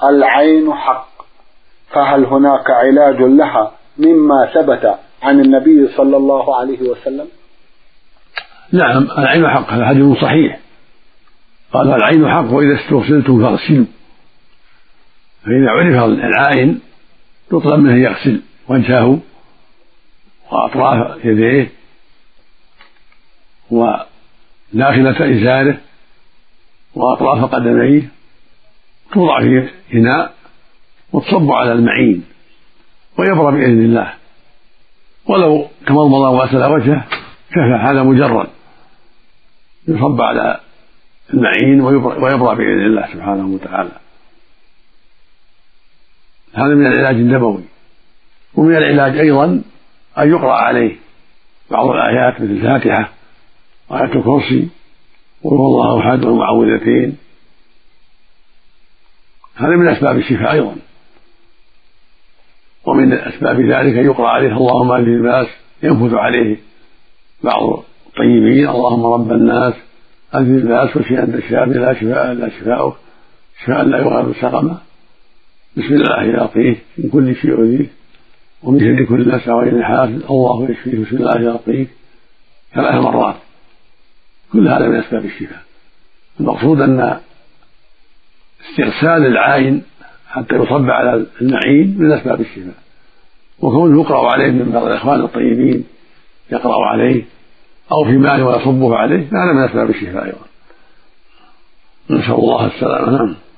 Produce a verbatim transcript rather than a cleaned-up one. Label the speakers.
Speaker 1: العين حق، فهل هناك علاج لها مما ثبت عن النبي صلى الله عليه وسلم؟
Speaker 2: نعم، العين حق، هذا حديث صحيح، قال العين حق وإذا استغسلتم فاغسلوا، فإذا عرف العائن يطلب منه يغسل وجهه وأطراف يديه وداخلة إزاره وأطراف قدميه، توضع في إناء وتصب على المعين ويبرى بإذن الله، ولو تمضمض وغسل وجهه كفى، هذا مجرد، يصب على المعين ويبرى بإذن الله سبحانه وتعالى. هذا من العلاج النبوي. ومن العلاج أيضا أن يقرأ عليه بعض الآيات مثل الفاتحة وآية الكرسي وقل هو الله أحد والمعوذتين، هذا من أسباب الشفاء أيضا. ومن أسباب ذلك أن يقرأ عليه اللهم أذهب الباس، ينفذ عليه بعض الطيبين اللهم رب الناس أذهب الباس واشف أنت الشافي لا شفاء إلا شفاؤك شفاء لا يغادر سقما، بسم الله يعطيه من كل شيء يؤذيه ومن شر كل نفس وغير حاسد الله يشفيه بسم الله يعطيه ثلاث مرات، كل هذا من أسباب الشفاء. المقصود أن استغسال العين حتى يصب على المعين من أسباب الشفاء، وكونه يقرأ عليه من بعض الإخوان الطيبين يقرأ عليه أو في ماء ويصبه عليه هذا من أسباب الشفاء أيضا. نسأل الله السلامة. نعم.